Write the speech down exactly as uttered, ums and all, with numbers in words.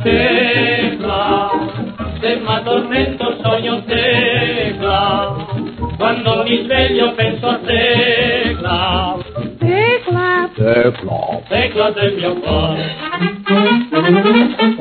Tecla, se m'addormento sogno Tecla, quando mi sveglio penso a Tecla. Tecla, Tecla, Tecla del mio cuore.